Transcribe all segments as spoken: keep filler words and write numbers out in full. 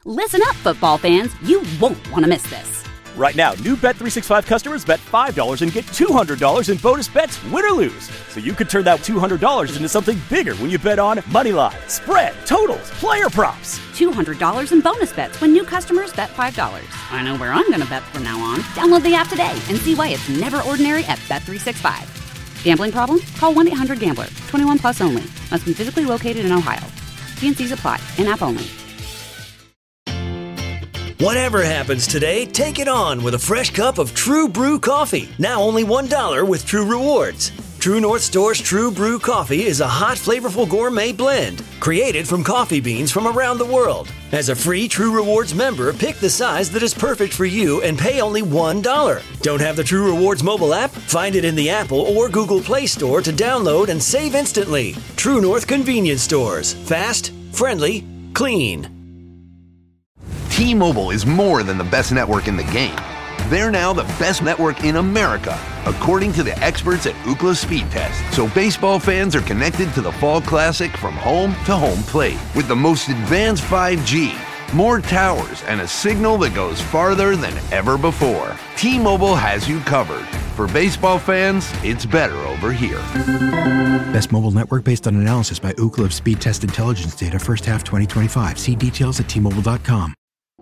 Listen up, football fans. You won't want to miss this. Right now, new Bet three sixty-five customers bet five dollars and get two hundred dollars in bonus bets, win or lose. So you could turn that two hundred dollars into something bigger when you bet on money line, spread, totals, player props. two hundred dollars in bonus bets when new customers bet five dollars. I know where I'm going to bet from now on. Download the app today and see why it's never ordinary at Bet three sixty-five. Gambling problem? Call one eight hundred gambler. twenty-one plus only. Must be physically located in Ohio. T and C's apply. In-app only. Whatever happens today, take it on with a fresh cup of True Brew coffee. Now only one dollar with True Rewards. True North Store's True Brew coffee is a hot, flavorful gourmet blend created from coffee beans from around the world. As a free True Rewards member, pick the size that is perfect for you and pay only one dollar. Don't have the True Rewards mobile app? Find it in the Apple or Google Play Store to download and save instantly. True North Convenience Stores. Fast, friendly, clean. T-Mobile is more than the best network in the game. They're now the best network in America, according to the experts at Ookla Speed Test. So baseball fans are connected to the Fall Classic from home to home plate with the most advanced five G, more towers, and a signal that goes farther than ever before. T-Mobile has you covered. For baseball fans, it's better over here. Best mobile network based on analysis by Ookla of Speed Test Intelligence data first half twenty twenty-five. See details at T Mobile dot com.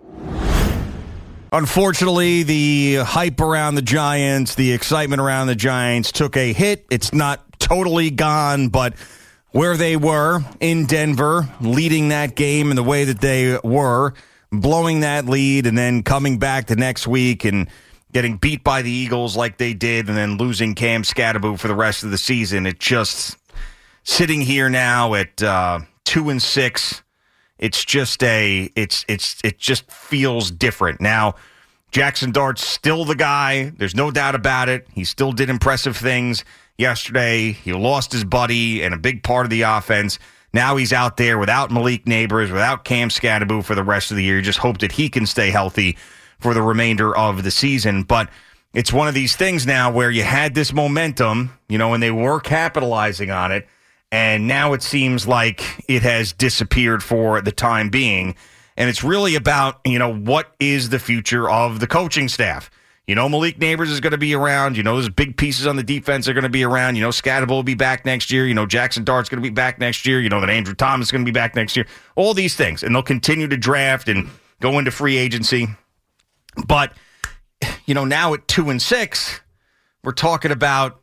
Unfortunately, the hype around the Giants, the excitement around the Giants took a hit. It's not totally gone, but where they were in Denver, leading that game in the way that they were, blowing that lead, and then coming back the next week and getting beat by the Eagles like they did, and then losing Cam Scatterbo for the rest of the season. It just, sitting here now at uh, two and six, It's just a, it's, it's, it just feels different. Now, Jackson Dart's still the guy. There's no doubt about it. He still did impressive things yesterday. He lost his buddy and a big part of the offense. Now he's out there without Malik Neighbors, without Cam Scatterbo for the rest of the year. You just hope that he can stay healthy for the remainder of the season. But it's one of these things now where you had this momentum, you know, and they were capitalizing on it. And now it seems like it has disappeared for the time being. And it's really about, you know, what is the future of the coaching staff? You know, Malik Neighbors is going to be around. You know, there's big pieces on the defense are going to be around. You know, Scatterbo will be back next year. You know, Jackson Dart's going to be back next year. You know, that Andrew Thomas is going to be back next year. All these things. And they'll continue to draft and go into free agency. But, you know, now at two and six, we're talking about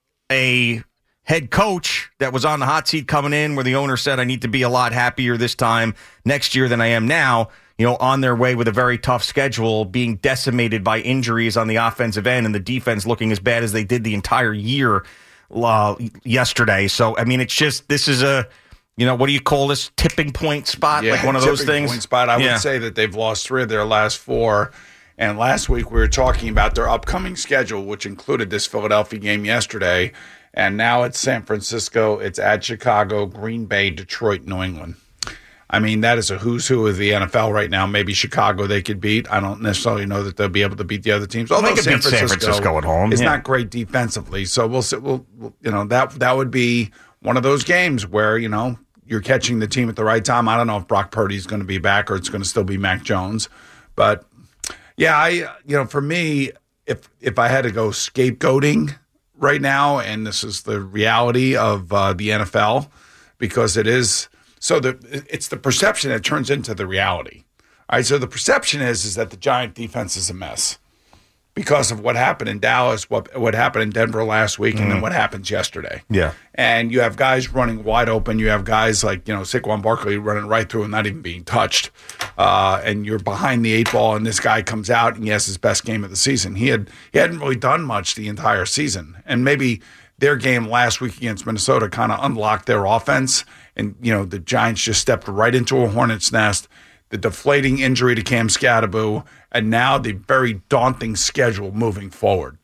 a head coach that was on the hot seat coming in where the owner said, I need to be a lot happier this time next year than I am now, you know, on their way with a very tough schedule, being decimated by injuries on the offensive end and the defense looking as bad as they did the entire year uh, yesterday. So, I mean, it's just, this is a, you know, what do you call this? Tipping point spot? Yeah, like one of those tipping things? Point spot. I yeah. would say that they've lost three of their last four. And last week we were talking about their upcoming schedule, which included this Philadelphia game yesterday. And now it's San Francisco, it's at Chicago, Green Bay, Detroit, New England. I mean, that is a who's who of the N F L right now. Maybe Chicago they could beat. I don't necessarily know that they'll be able to beat the other teams. Although they could San beat San Francisco at home. It's yeah. not great defensively. So we'll, we'll, we'll, you know, that that would be one of those games where, you know, you're catching the team at the right time. I don't know if Brock Purdy's going to be back or it's going to still be Mac Jones. But, yeah, I you know, for me, if if I had to go scapegoating right now, and this is the reality of uh, the N F L, because it is so the it's the perception that turns into the reality. All right, so the perception is is that the Giant defense is a mess because of what happened in Dallas, what what happened in Denver last week, mm-hmm. and then what happens yesterday. Yeah, and you have guys running wide open. You have guys like you know Saquon Barkley running right through and not even being touched, uh, and you're behind the eight ball. And this guy comes out and he has his best game of the season. He had he hadn't really done much the entire season, and maybe their game last week against Minnesota kind of unlocked their offense. And you know the Giants just stepped right into a hornet's nest. The deflating injury to Cam Scatterbo, and now the very daunting schedule moving forward.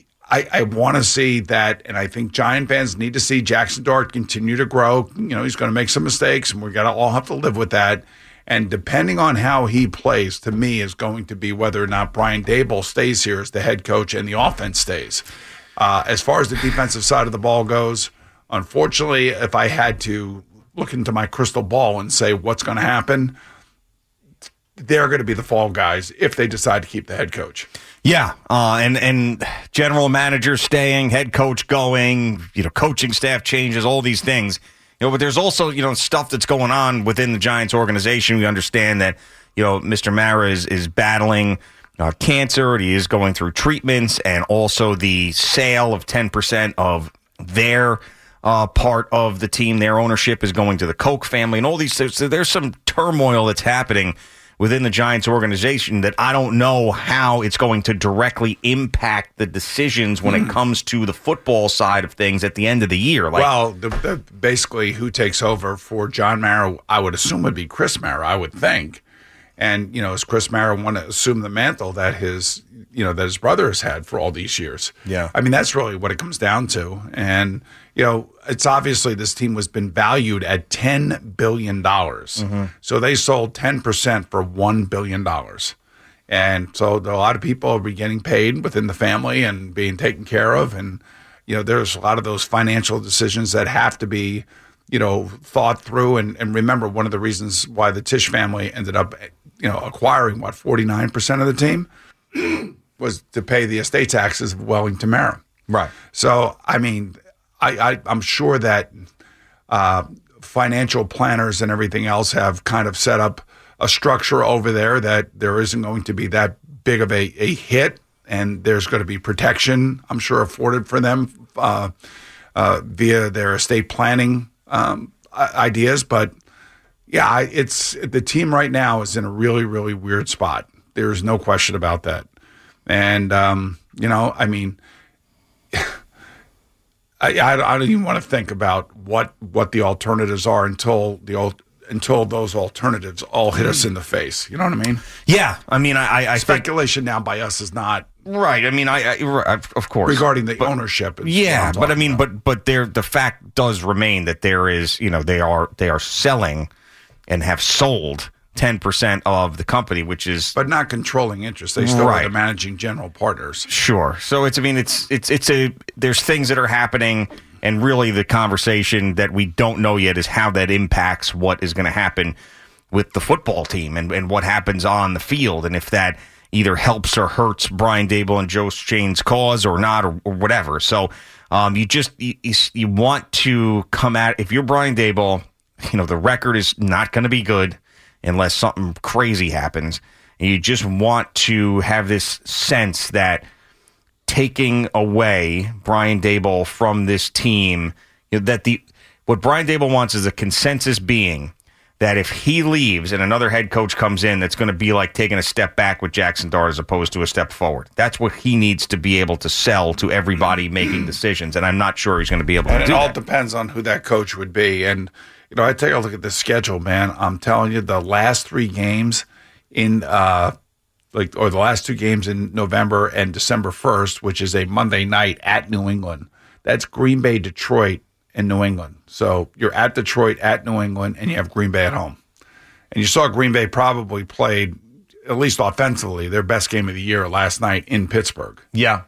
I, I want to see that, and I think Giant fans need to see Jackson Dart continue to grow. You know, he's going to make some mistakes, and we're going to all have to live with that. And depending on how he plays, to me, is going to be whether or not Brian Daboll stays here as the head coach and the offense stays. Uh, as far as the defensive side of the ball goes, unfortunately, if I had to look into my crystal ball and say what's going to happen, they're going to be the fall guys if they decide to keep the head coach. Yeah, uh, and and general manager staying, head coach going, you know, coaching staff changes, all these things. You know, but there's also, you know, stuff that's going on within the Giants organization. We understand that, you know, Mister Mara is is battling uh, cancer. He is going through treatments, and also the sale of ten percent of their uh, part of the team, their ownership is going to the Koch family, and all these things. So there's some turmoil that's happening within the Giants organization that I don't know how it's going to directly impact the decisions when it comes to the football side of things at the end of the year. Like, well, the, the, basically, who takes over for John Mara, I would assume would be Chris Mara, I would think. And, you know, does Chris Mara want to assume the mantle that his, you know, that his brother has had for all these years? Yeah. I mean, that's really what it comes down to. And, you know, it's obviously this team has been valued at ten billion dollars. Mm-hmm. So they sold ten percent for one billion dollars. And so a lot of people are getting paid within the family and being taken care of. And, you know, there's a lot of those financial decisions that have to be, you know, thought through. And, and remember, one of the reasons why the Tisch family ended up, you know, acquiring, what, forty-nine percent of the team was to pay the estate taxes of Wellington Mara. right. So, I mean, I, I, I'm sure that uh, financial planners and everything else have kind of set up a structure over there that there isn't going to be that big of a, a hit, and there's going to be protection, I'm sure, afforded for them uh, uh, via their estate planning um, ideas. But yeah, I, it's the team right now is in a really, really weird spot. There's no question about that. And, um, you know, I mean, I, I don't even want to think about what, what the alternatives are until the until those alternatives all hit us in the face. You know what I mean? Yeah. I mean, I, I speculation think, now by us is not right. I mean, I, I of course regarding the but, ownership. Yeah, but I mean, about. but but there the fact does remain that there is, you know, they are they are selling and have sold ten percent of the company, which is but not controlling interest. They still right. are the managing general partners. Sure. So it's I mean it's it's it's a there's things that are happening, and really the conversation that we don't know yet is how that impacts what is going to happen with the football team and, and what happens on the field, and if that either helps or hurts Brian Daboll and Joe Schoen's cause or not, or, or whatever. So um, you just you, you want to come at if you're Brian Daboll, you know the record is not going to be good unless something crazy happens. And you just want to have this sense that taking away Brian Daboll from this team, you know, that the what Brian Daboll wants is a consensus being that if he leaves and another head coach comes in, that's going to be like taking a step back with Jackson Dart as opposed to a step forward. That's what he needs to be able to sell to everybody making decisions, and I'm not sure he's going to be able and to do that. It all that. depends on who that coach would be. And you know, I take a look at the schedule, man. I'm telling you, the last three games in, uh, like, or the last two games in November and December first, which is a Monday night at New England. That's Green Bay, Detroit, and New England. So you're at Detroit, at New England, and you have Green Bay at home. And you saw Green Bay probably played, at least offensively, their best game of the year last night in Pittsburgh. Yeah.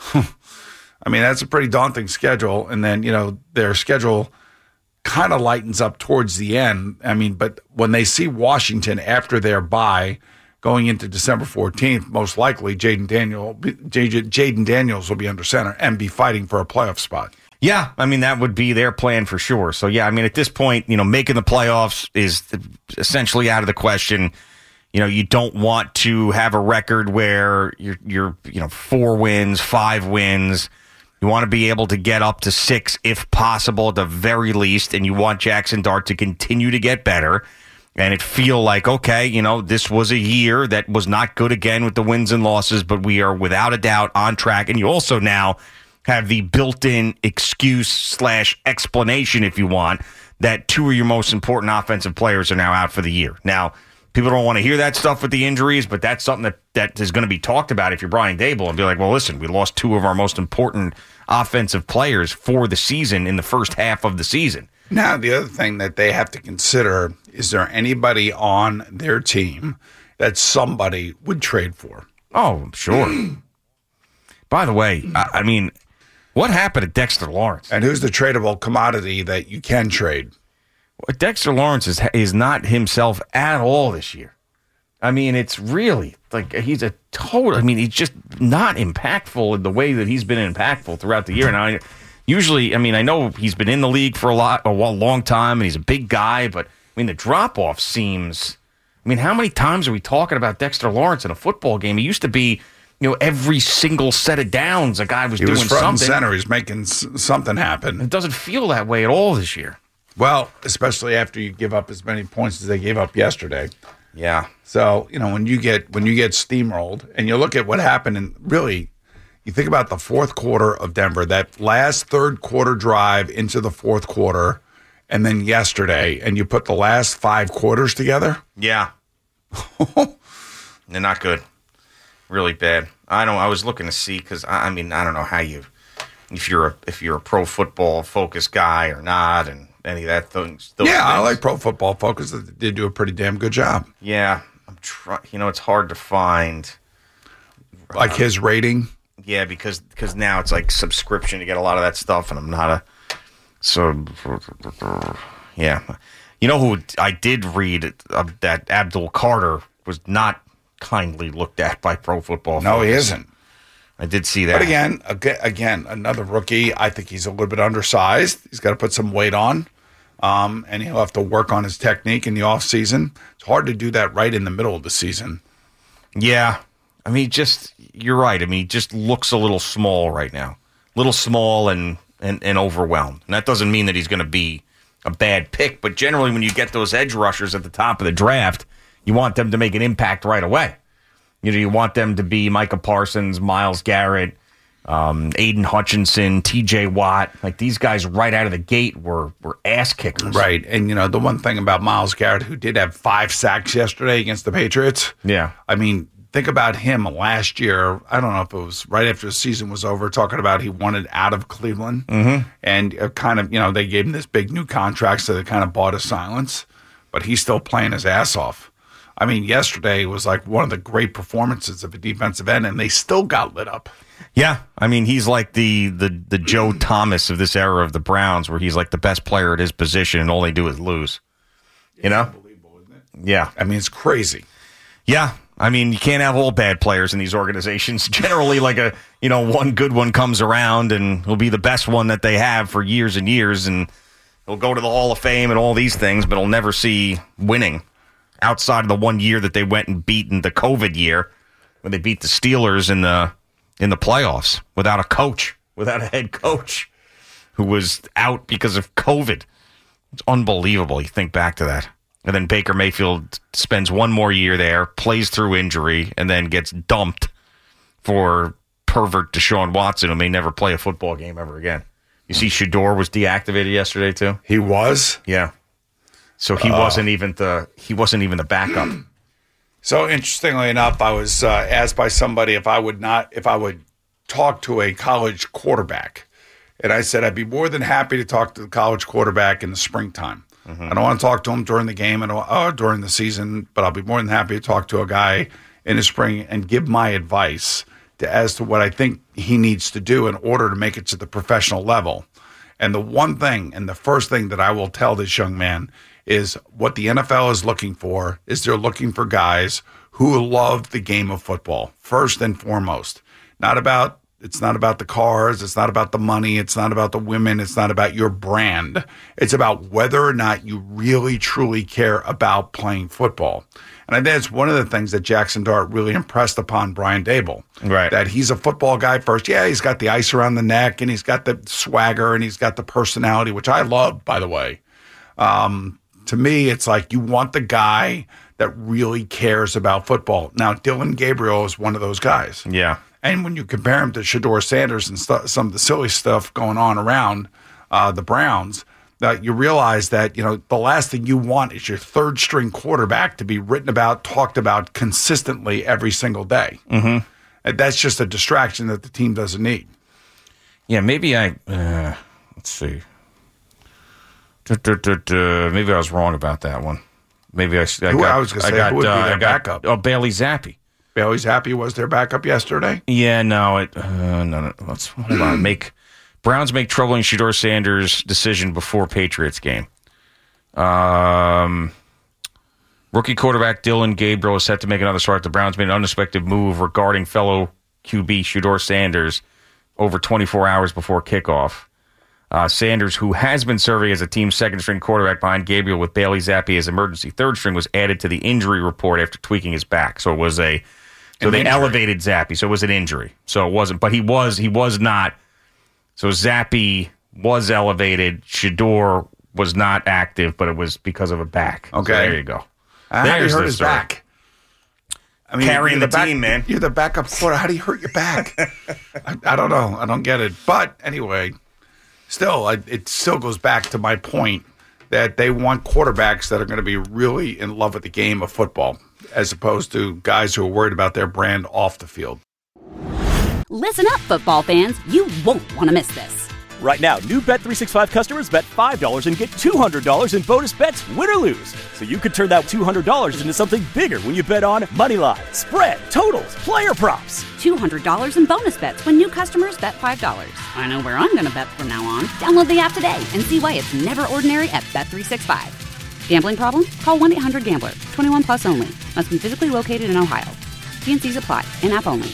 I mean, that's a pretty daunting schedule. And then, you know, their schedule kind of lightens up towards the end. I mean, but when they see Washington after their bye going into December fourteenth, most likely Jaden Daniel, Jaden Daniels will be under center and be fighting for a playoff spot. Yeah, I mean, that would be their plan for sure. So, yeah, I mean, at this point, you know, making the playoffs is essentially out of the question. You know, you don't want to have a record where you're, you're you know, four wins, five wins. You want to be able to get up to six if possible at the very least, and you want Jackson Dart to continue to get better and it feel like, okay, you know, this was a year that was not good again with the wins and losses, but we are without a doubt on track. And you also now have the built-in excuse slash explanation, if you want, that two of your most important offensive players are now out for the year. Now, people don't want to hear that stuff with the injuries, but that's something that, that is going to be talked about if you're Brian Daboll and be like, well, listen, we lost two of our most important offensive players for the season in the first half of the season. Now, the other thing that they have to consider, is there anybody on their team that somebody would trade for? Oh, sure. By the way, I, I mean, what happened to Dexter Lawrence? And who's the tradable commodity that you can trade? Well, Dexter Lawrence is, is not himself at all this year. I mean, it's really like he's a total. I mean, he's just not impactful in the way that he's been impactful throughout the year. Now, I, usually, I mean, I know he's been in the league for a lot, a long time, and he's a big guy. But I mean, the drop off seems. I mean, how many times are we talking about Dexter Lawrence in a football game? He used to be, you know, every single set of downs a guy was he doing was front something. And center. He's making s- something happen. It doesn't feel that way at all this year. Well, especially after you give up as many points as they gave up yesterday. Yeah. So, you know, when you get when you get steamrolled and you look at what happened, and really you think about the fourth quarter of Denver, that last third quarter drive into the fourth quarter, and then yesterday, and you put the last five quarters together. Yeah. They're not good. Really bad. I don't I was looking to see because I, I mean, I don't know how you if you're a if you're a pro football focused guy or not, and any of that things. Yeah, things. I like Pro Football Focus. They did do a pretty damn good job. Yeah, I'm trying. You know, it's hard to find. Like um, his rating. Yeah, because because now it's like subscription. You get a lot of that stuff, and I'm not a. So, yeah, you know who I did read uh, that Abdul Carter was not kindly looked at by Pro Football Focus. No, he isn't. I did see that. But again, again, another rookie. I think he's a little bit undersized. He's got to put some weight on, um, and he'll have to work on his technique in the offseason. It's hard to do that right in the middle of the season. Yeah. I mean, just, you're right. I mean, he just looks a little small right now. A little small and, and, and overwhelmed. And that doesn't mean that he's going to be a bad pick, but generally when you get those edge rushers at the top of the draft, you want them to make an impact right away. You know, you want them to be Micah Parsons, Myles Garrett, um, Aiden Hutchinson, T J Watt. Like, these guys right out of the gate were were ass kickers. Right. And, you know, the one thing about Myles Garrett, who did have five sacks yesterday against the Patriots. Yeah. I mean, think about him last year. I don't know if it was right after the season was over, talking about he wanted out of Cleveland. Mm-hmm. And uh, kind of, you know, they gave him this big new contract, so they kind of bought his silence. But he's still playing his ass off. I mean, yesterday was like one of the great performances of a defensive end, and they still got lit up. Yeah, I mean, he's like the the the Joe Thomas of this era of the Browns, where he's like the best player at his position, and all they do is lose. You know? It's unbelievable, isn't it? Yeah. I mean, it's crazy. Yeah. I mean, you can't have all bad players in these organizations. Generally, like a, you know, one good one comes around and will be the best one that they have for years and years, and he'll go to the Hall of Fame and all these things, but he'll never see winning outside of the one year that they went and beat in the COVID year when they beat the Steelers in the in the playoffs without a coach, without a head coach who was out because of COVID. It's unbelievable. You think back to that. And then Baker Mayfield spends one more year there, plays through injury, and then gets dumped for pervert Deshaun Watson, who may never play a football game ever again. You see Shedeur was deactivated yesterday, too? He was? Yeah. So he uh, wasn't even the he wasn't even the backup. So interestingly enough, I was uh, asked by somebody if I would not if I would talk to a college quarterback, and I said I'd be more than happy to talk to the college quarterback in the springtime. Mm-hmm. I don't want to talk to him during the game and or during the season, but I'll be more than happy to talk to a guy in the spring and give my advice to, as to what I think he needs to do in order to make it to the professional level. And the one thing, and the first thing that I will tell this young man is what the N F L is looking for is they're looking for guys who love the game of football, first and foremost. Not about It's not about the cars. It's not about the money. It's not about the women. It's not about your brand. It's about whether or not you really, truly care about playing football. And I think it's one of the things that Jackson Dart really impressed upon Brian Daboll. Right. That he's a football guy first. Yeah, he's got the ice around the neck, and he's got the swagger, and he's got the personality, which I love, by the way. Um, to me, it's like you want the guy that really cares about football. Now, Dylan Gabriel is one of those guys. Yeah. And when you compare him to Shedeur Sanders and st- some of the silly stuff going on around uh, the Browns, that you realize that, you know, the last thing you want is your third string quarterback to be written about, talked about consistently every single day. Mm-hmm. And that's just a distraction that the team doesn't need. Yeah, maybe I, uh, let's see. Duh, duh, duh, duh. Maybe I was wrong about that one. Maybe I, I who, got, I was going to say, got, who would be uh, their I got, backup? Oh, Bailey Zappi. Bailey Zappi was their backup yesterday? Yeah, no, it, uh, no, no, let's, hold on. Make, Browns make troubling Shedeur Sanders decision before Patriots game. Um, Rookie quarterback Dylan Gabriel is set to make another start. The Browns made an unexpected move regarding fellow Q B Shedeur Sanders over twenty-four hours before kickoff. Uh, Sanders, who has been serving as a team's second-string quarterback behind Gabriel with Bailey Zappi as emergency third string, was added to the injury report after tweaking his back. So it was a so an they injury. elevated Zappi. So it was an injury. So it wasn't, but he was he was not. So Zappi was elevated. Shedeur was not active, but it was because of a back. Okay, so there you go. Uh, how do you hurt his story. back? I mean, carrying the, the back, team, man. You're the backup quarter. How do you hurt your back? I, I don't know. I don't get it. But anyway, still, I, it still goes back to my point that they want quarterbacks that are going to be really in love with the game of football, as opposed to guys who are worried about their brand off the field. Listen up, football fans. You won't want to miss this. Right now, new Bet three sixty-five customers bet five dollars and get two hundred dollars in bonus bets, win or lose. So you could turn that two hundred dollars into something bigger when you bet on money line, spread, totals, player props. two hundred dollars in bonus bets when new customers bet five dollars. I know where I'm going to bet from now on. Download the app today and see why it's never ordinary at Bet three sixty-five. Gambling problem? Call one eight hundred gambler. twenty-one plus only. Must be physically located in Ohio. T and C's apply. In-app only.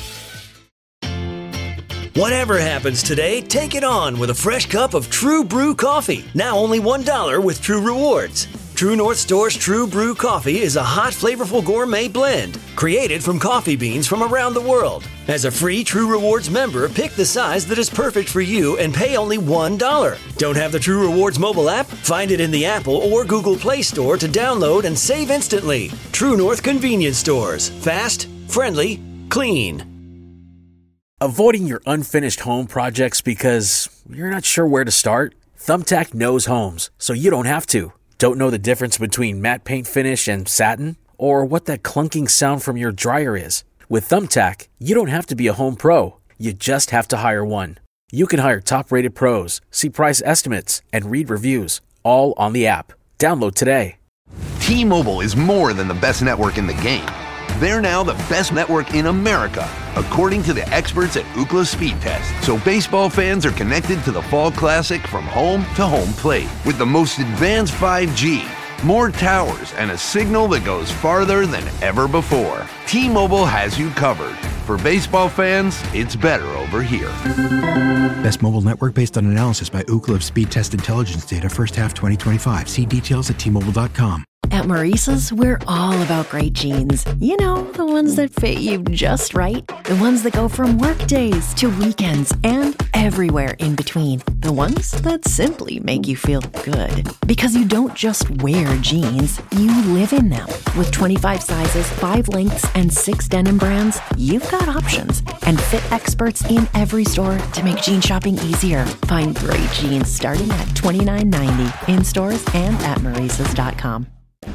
Whatever happens today, take it on with a fresh cup of True Brew coffee. Now only one dollar with True Rewards. True North Store's True Brew coffee is a hot, flavorful gourmet blend created from coffee beans from around the world. As a free True Rewards member, pick the size that is perfect for you and pay only one dollar. Don't have the True Rewards mobile app? Find it in the Apple or Google Play Store to download and save instantly. True North Convenience Stores. Fast, friendly, clean. Avoiding your unfinished home projects because you're not sure where to start? Thumbtack knows homes, so you don't have to. Don't know the difference between matte paint finish and satin? Or what that clunking sound from your dryer is? With Thumbtack, you don't have to be a home pro. You just have to hire one. You can hire top-rated pros, see price estimates, and read reviews, all on the app. Download today. T-Mobile is more than the best network in the game. They're now the best network in America, according to the experts at Ookla Speed Test. So baseball fans are connected to the Fall Classic from home to home plate with the most advanced five G, more towers, and a signal that goes farther than ever before. T-Mobile has you covered. For baseball fans, it's better over here. Best mobile network based on analysis by Ookla of Speed Test Intelligence data first half twenty twenty-five. See details at T Mobile dot com. At Maurice's, we're all about great jeans. You know, the ones that fit you just right. The ones that go from work days to weekends and everywhere in between. The ones that simply make you feel good. Because you don't just wear jeans, you live in them. With twenty-five sizes, five lengths, and six denim brands, you've got options. And fit experts in every store to make jean shopping easier. Find great jeans starting at twenty-nine ninety in stores and at Maurice's dot com.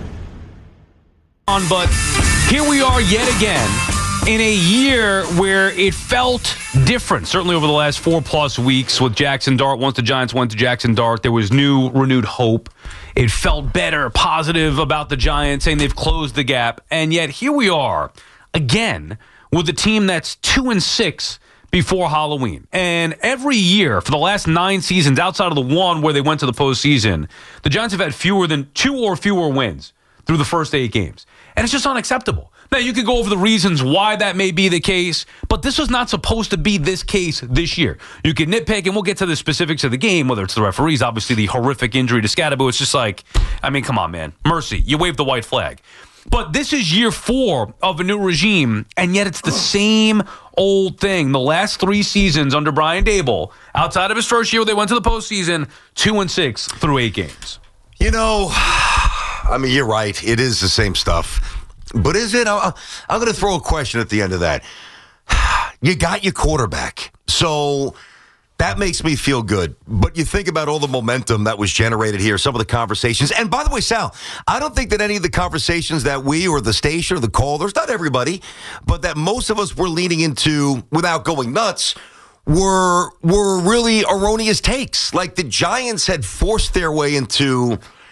But here we are yet again in a year where it felt different. Certainly over the last four plus weeks with Jackson Dart. Once the Giants went to Jackson Dart, there was new, renewed hope. It felt better, positive about the Giants, saying they've closed the gap. And yet here we are again with a team that's two and six before Halloween. And every year for the last nine seasons, outside of the one where they went to the postseason, the Giants have had fewer than two or fewer wins through the first eight games. And it's just unacceptable. Now, you could go over the reasons why that may be the case, but this was not supposed to be this case this year. You can nitpick, and we'll get to the specifics of the game, whether it's the referees, obviously the horrific injury to Scadaboo. It's just like, I mean, come on, man. Mercy. You waved the white flag. But this is year four of a new regime, and yet it's the same old thing. The last three seasons under Brian Daboll, outside of his first year where they went to the postseason, two and six through eight games. You know, I mean, you're right. It is the same stuff. But is it? I'm going to throw a question at the end of that. You got your quarterback. So that makes me feel good. But you think about all the momentum that was generated here, some of the conversations. And by the way, Sal, I don't think that any of the conversations that we or the station or the callers, not everybody, but that most of us were leaning into without going nuts, were were really erroneous takes. Like the Giants had forced their way into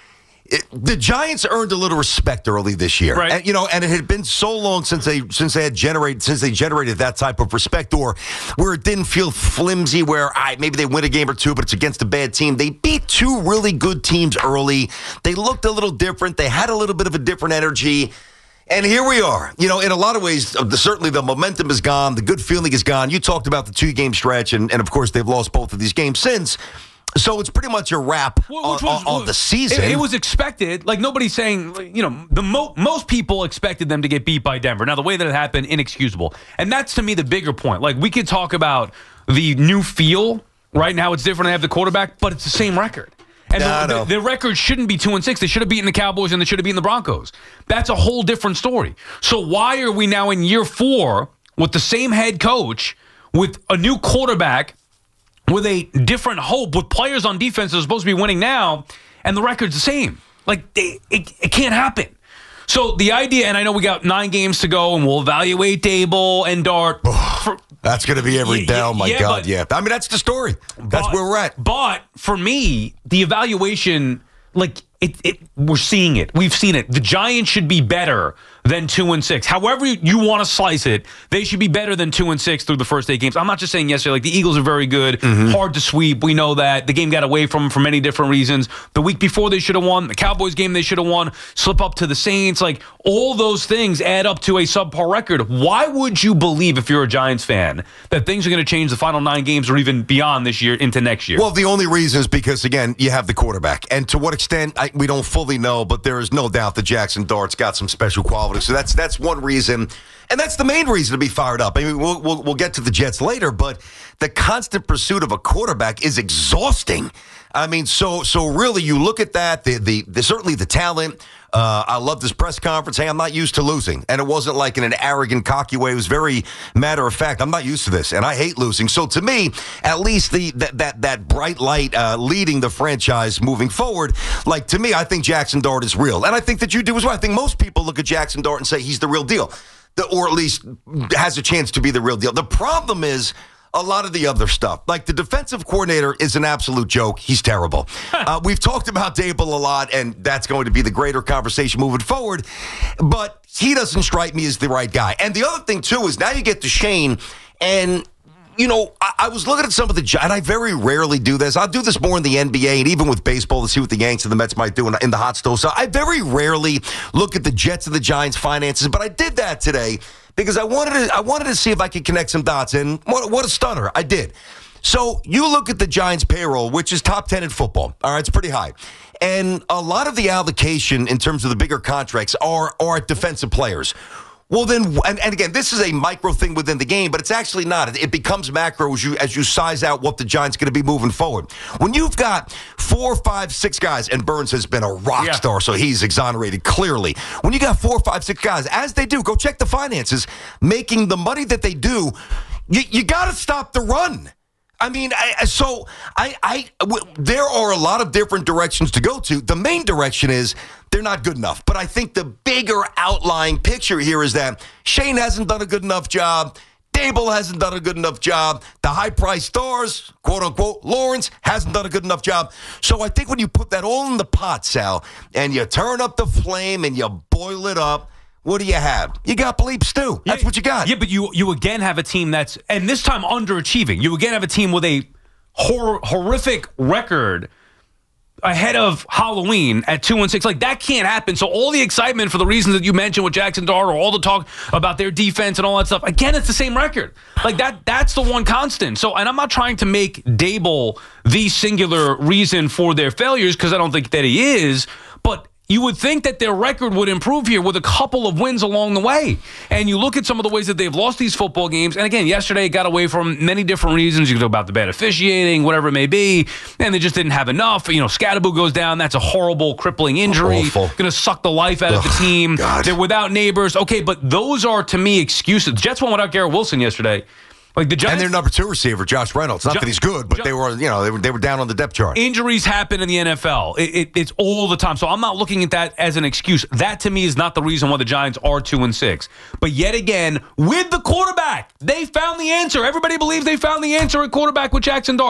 It, the Giants earned a little respect early this year, right. and, you know, and it had been so long since they since they had generated since they generated that type of respect, or where it didn't feel flimsy, where I right, maybe they win a game or two, but it's against a bad team. They beat two really good teams early. They looked a little different. They had a little bit of a different energy. And here we are. You know, in a lot of ways, certainly the momentum is gone. The good feeling is gone. You talked about the two-game stretch, and, and of course, they've lost both of these games since. So it's pretty much a wrap well, on, was, on, on the season. It, it was expected. Like, nobody's saying, you know, the mo- most people expected them to get beat by Denver. Now, the way that it happened, inexcusable. And that's, to me, the bigger point. Like, we could talk about the new feel, right? Now it's different to have the quarterback, but it's the same record. And no, the, no. the, the record shouldn't be two and six. They should have beaten the Cowboys and they should have beaten the Broncos. That's a whole different story. So why are we now in year four with the same head coach, with a new quarterback, with a different hope, with players on defense that are supposed to be winning now, and the record's the same? Like, they, it, it can't happen. So the idea, and I know we got nine games to go, and we'll evaluate Dable and Dart. For, that's going to be every yeah, day. Oh, my yeah, God, but, yeah. I mean, that's the story. That's but, where we're at. But for me, the evaluation, like, it, it, we're seeing it. We've seen it. The Giants should be better than two and six. However you want to slice it, they should be better than two and six through the first eight games. I'm not just saying yesterday. Like, the Eagles are very good, mm-hmm. hard to sweep. We know that the game got away from them for many different reasons. The week before they should have won. The Cowboys game they should have won. Slip up to the Saints. Like, all those things add up to a subpar record. Why would you believe, if you're a Giants fan, that things are going to change the final nine games or even beyond this year into next year? Well, the only reason is because, again, you have the quarterback. And to what extent, I, we don't fully know, but there is no doubt that Jackson Dart's got some special qualities. So that's that's one reason, and that's the main reason to be fired up. I mean, we'll, we'll, we'll get to the Jets later, but the constant pursuit of a quarterback is exhausting. I mean, so so really, you look at that, the the, the certainly the talent. Uh, I love this press conference. Hey, I'm not used to losing. And it wasn't like in an arrogant, cocky way. It was very matter of fact. I'm not used to this, and I hate losing. So to me, at least the that that, that bright light uh, leading the franchise moving forward, like, to me, I think Jackson Dart is real. And I think that you do as well. I think most people look at Jackson Dart and say he's the real deal, the, or at least has a chance to be the real deal. The problem is a lot of the other stuff. Like, the defensive coordinator is an absolute joke. He's terrible. uh, we've talked about Dable a lot, and that's going to be the greater conversation moving forward. But he doesn't strike me as the right guy. And the other thing, too, is now you get to Shane, and, you know, I, I was looking at some of the, and I very rarely do this. I'll do this more in the N B A and even with baseball to see what the Yanks and the Mets might do in, in the hot stove. So I very rarely look at the Jets and the Giants finances, but I did that today because I wanted to, I wanted to see if I could connect some dots, and what, what a stunner. I did. So you look at the Giants payroll, which is top ten in football. All right, it's pretty high. And a lot of the allocation in terms of the bigger contracts are, are defensive players. Well, then, and, and again, this is a micro thing within the game, but it's actually not. It, it becomes macro as you as you size out what the Giants are going to be moving forward. When you've got four, five, six guys, and Burns has been a rock yeah. star, so he's exonerated clearly. When you got four, five, six guys, as they do, go check the finances, making the money that they do, you, you got to stop the run. I mean, I, so I, I, w- there are a lot of different directions to go to. The main direction is they're not good enough. But I think the bigger outlying picture here is that Shane hasn't done a good enough job. Dable hasn't done a good enough job. The high-priced stars, quote-unquote, Lawrence, hasn't done a good enough job. So I think when you put that all in the pot, Sal, and you turn up the flame and you boil it up, what do you have? You got bleep stew. That's yeah, what you got. Yeah, but you you again have a team that's, and this time underachieving. You again have a team with a hor- horrific record ahead of Halloween at two and six. Like, that can't happen. So all the excitement for the reasons that you mentioned with Jackson Dart, or all the talk about their defense and all that stuff, again, it's the same record. Like, that that's the one constant. So, and I'm not trying to make Dable the singular reason for their failures, because I don't think that he is, but you would think that their record would improve here with a couple of wins along the way. And you look at some of the ways that they've lost these football games. And again, yesterday it got away from many different reasons. You can talk about the bad officiating, whatever it may be. And they just didn't have enough. You know, Scatterbo goes down. That's a horrible, crippling injury. Going to suck the life out Ugh, of the team. God. They're without Neighbors. Okay, but those are, to me, excuses. The Jets went without Garrett Wilson yesterday. Like the Giants, and their number two receiver, Josh Reynolds. Not Jo- that he's good, but Jo- they were, you know, they were they were down on the depth chart. Injuries happen in the N F L. It, it, it's all the time. So I'm not looking at that as an excuse. That, to me, is not the reason why the Giants are two and six. But yet again, with the quarterback, they found the answer. Everybody believes they found the answer at quarterback with Jackson Dart.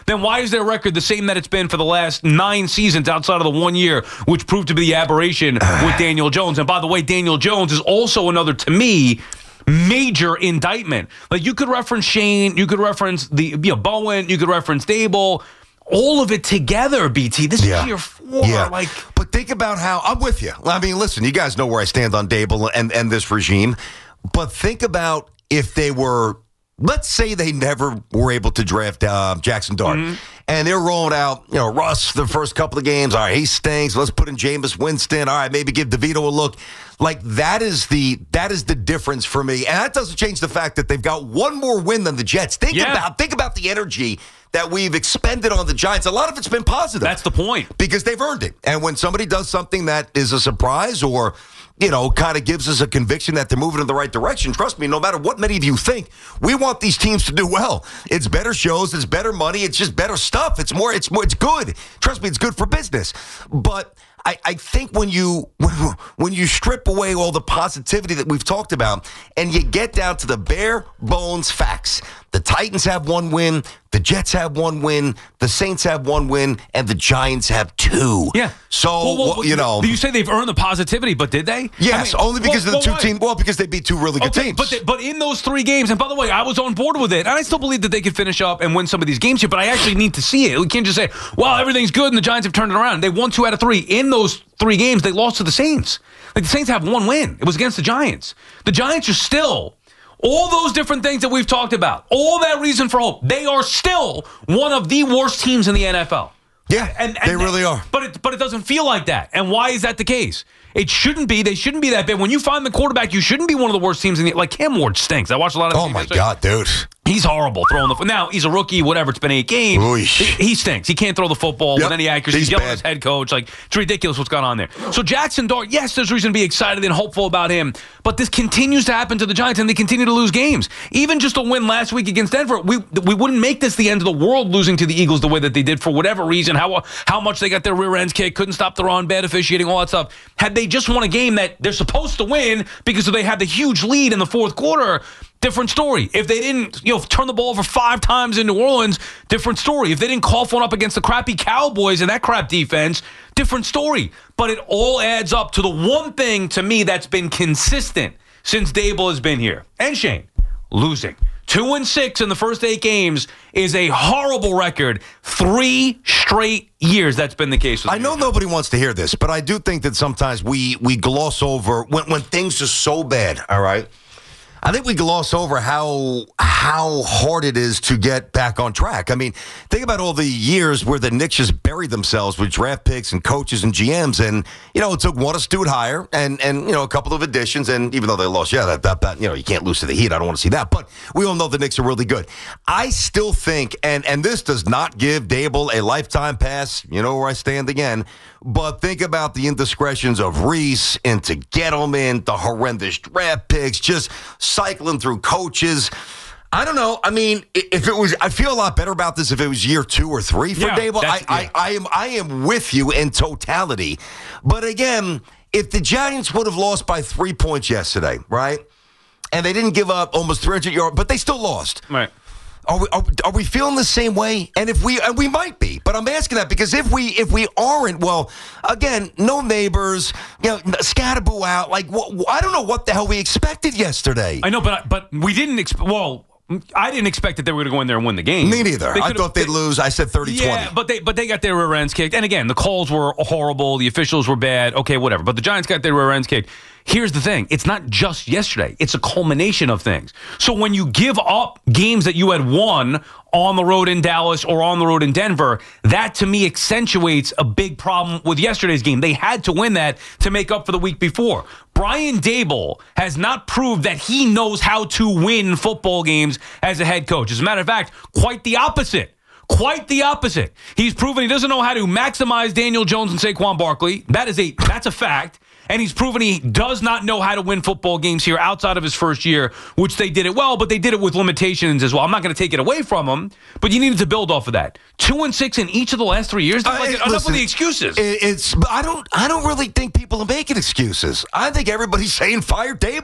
then why is their record the same that it's been for the last nine seasons outside of the one year, which proved to be the aberration with Daniel Jones? And by the way, Daniel Jones is also another, to me, major indictment. Like, you could reference Shane, you could reference the you know, Bowen, you could reference Dable, all of it together, B T. This yeah. is year four. Yeah. Like, but think about how, I'm with you. I mean, listen, you guys know where I stand on Dable and, and this regime. But think about if they were, let's say they never were able to draft uh, Jackson Dart. Mm-hmm. And they're rolling out, you know, Russ the first couple of games. All right, he stinks. Let's put in Jameis Winston. All right, maybe give DeVito a look. Like, that is the that is the difference for me. And that doesn't change the fact that they've got one more win than the Jets. Think yeah. about think about the energy that we've expended on the Giants. A lot of it's been positive. That's the point. Because they've earned it. And when somebody does something that is a surprise or, you know, kind of gives us a conviction that they're moving in the right direction, trust me, no matter what many of you think, we want these teams to do well. It's better shows, it's better money, it's just better stuff. It's more, it's more, it's good. Trust me, it's good for business. But I, I think when you when you strip away all the positivity that we've talked about and you get down to the bare bones facts, the Titans have one win, the Jets have one win, the Saints have one win, and the Giants have two. Yeah. So, well, well, you know. You say they've earned the positivity, but did they? Yes, I mean, only because well, of the well, two why? teams. Well, because they beat two really good okay, teams. But, they, but in those three games, and by the way, I was on board with it, and I still believe that they could finish up and win some of these games here, but I actually need to see it. We can't just say, well, everything's good, and the Giants have turned it around. They won two out of three. In those three games, they lost to the Saints. Like, the Saints have one win. It was against the Giants. The Giants are still... all those different things that we've talked about, all that reason for hope, they are still one of the worst teams in the N F L. Yeah, and, and they really are. But it, but it doesn't feel like that. And why is that the case? It shouldn't be. They shouldn't be that bad. When you find the quarterback, you shouldn't be one of the worst teams in the... like, Cam Ward stinks. I watched a lot of... Oh, my God, dude. He's horrible throwing the... now, he's a rookie, whatever. It's been eight games. He, he stinks. He can't throw the football Yep. with any accuracy. He's, he's yelling at his head coach. Like, it's ridiculous what's going on there. So Jackson Dart, yes, there's reason to be excited and hopeful about him. But this continues to happen to the Giants, and they continue to lose games. Even just a win last week against Denver, we we wouldn't make this the end of the world losing to the Eagles the way that they did for whatever reason, how how much they got their rear ends kicked, couldn't stop the run, bad officiating, all that stuff. Had they just won a game that they're supposed to win because they had the huge lead in the fourth quarter, different story. If they didn't, you know, turn the ball over five times in New Orleans, different story. If they didn't cough one up against the crappy Cowboys and that crap defense, different story. But it all adds up to the one thing to me that's been consistent since Dable has been here. And Shane, losing. Two and six in the first eight games is a horrible record. Three straight years that's been the case. With I know nobody wants to hear this, but I do think that sometimes we we gloss over when when things are so bad. All right, I think we gloss over how how hard it is to get back on track. I mean, think about all the years where the Knicks just buried themselves with draft picks and coaches and G Ms, and you know it took one astute hire and and you know a couple of additions, and even though they lost, yeah, that that, that you know you can't lose to the Heat. I don't want to see that, but we all know the Knicks are really good. I still think, and and this does not give Dable a lifetime pass. You know where I stand again. But think about the indiscretions of Reese into Gettleman, the horrendous draft picks, just cycling through coaches. I don't know. I mean, if it was, I feel a lot better about this if it was year two or three for yeah, Dable. I, yeah. I, I am, I am with you in totality. But again, if the Giants would have lost by three points yesterday, right, and they didn't give up almost three hundred yards, but they still lost, right? Are we, are, are we feeling the same way? And if we, and we might be, but I'm asking that because if we, if we aren't, well, again, no neighbors, you know, scatterboo out. Like, wh- I don't know what the hell we expected yesterday. I know, but but we didn't expect. Well, I didn't expect that they were going to go in there and win the game. Me neither. I thought they'd they, lose. I said thirty twenty. Yeah, but they but they got their rear ends kicked. And again, the calls were horrible. The officials were bad. Okay, whatever. But the Giants got their rear ends kicked. Here's the thing. It's not just yesterday. It's a culmination of things. So when you give up games that you had won on the road in Dallas or on the road in Denver, that to me accentuates a big problem with yesterday's game. They had to win that to make up for the week before. Brian Dable has not proved that he knows how to win football games as a head coach. As a matter of fact, quite the opposite. Quite the opposite. He's proven he doesn't know how to maximize Daniel Jones and Saquon Barkley. That is a that's a fact. And he's proven he does not know how to win football games here outside of his first year, which they did it well, but they did it with limitations as well. I'm not going to take it away from him, but you needed to build off of that. Two and six in each of the last three years. Like, uh, enough listen, with the excuses. It, it's. I don't. I don't really think people are making excuses. I think everybody's saying fire Dable.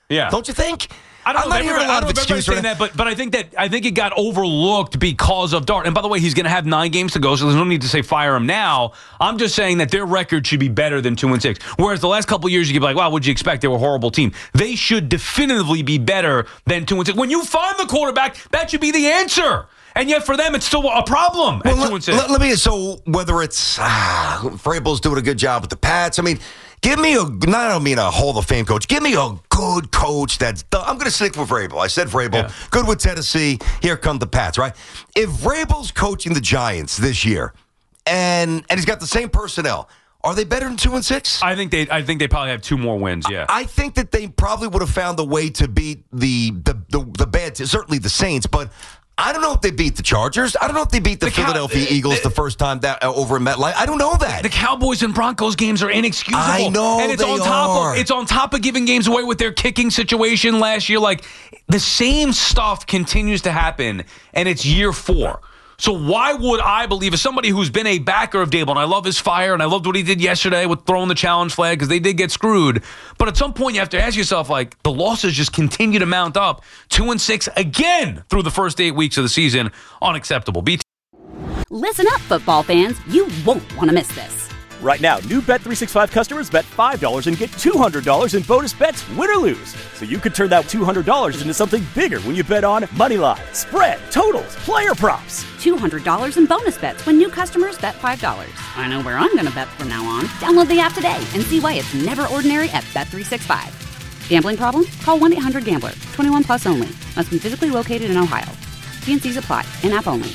Yeah. Don't you think? I don't I'm know not if hearing a everybody- lot I of don't know if everybody's excuses. saying that, but but I think that I think it got overlooked because of Dart. And by the way, he's going to have nine games to go, so there's no need to say fire him now. I'm just saying that their record should be better than two and six. Whereas the last couple of years, you could be like, "Wow, what'd you expect? They were a horrible team." They should definitively be better than two and six. When you find the quarterback, that should be the answer. And yet, for them, it's still a problem at Well, two and six. Let, let me. So whether it's ah, Vrabel's doing a good job with the Pats, I mean. Give me a, not I don't mean a Hall of Fame coach. Give me a good coach that's done. I'm going to stick with Vrabel. I said Vrabel. Yeah. Good with Tennessee. Here come the Pats, right? If Vrabel's coaching the Giants this year, and and he's got the same personnel, are they better than two and six? I think they. I think they probably have two more wins. Yeah. I think that they probably would have found a way to beat the the the, the bad, certainly the Saints, but. I don't know if they beat the Chargers. I don't know if they beat the, the Philadelphia Cow- Eagles the first time that uh, over in MetLife. I don't know that. The Cowboys and Broncos games are inexcusable. I know and it's they on top are. of it's on top of giving games away with their kicking situation last year. Like the same stuff continues to happen, and it's year four. So why would I believe, as somebody who's been a backer of Dable, and I love his fire, and I loved what he did yesterday with throwing the challenge flag because they did get screwed. But at some point, you have to ask yourself, like, the losses just continue to mount up. Two and six again through the first eight weeks of the season. Unacceptable. B T- Listen up, football fans. You won't want to miss this. Right now, new Bet three sixty-five customers bet five dollars and get two hundred dollars in bonus bets, win or lose. So you could turn that two hundred dollars into something bigger when you bet on money line, spread, totals, player props. two hundred dollars in bonus bets when new customers bet five dollars. I know where I'm going to bet from now on. Download the app today and see why it's never ordinary at Bet three sixty-five. Gambling problem? Call one eight hundred gambler. twenty-one plus only. Must be physically located in Ohio. T and C's apply. In-app only.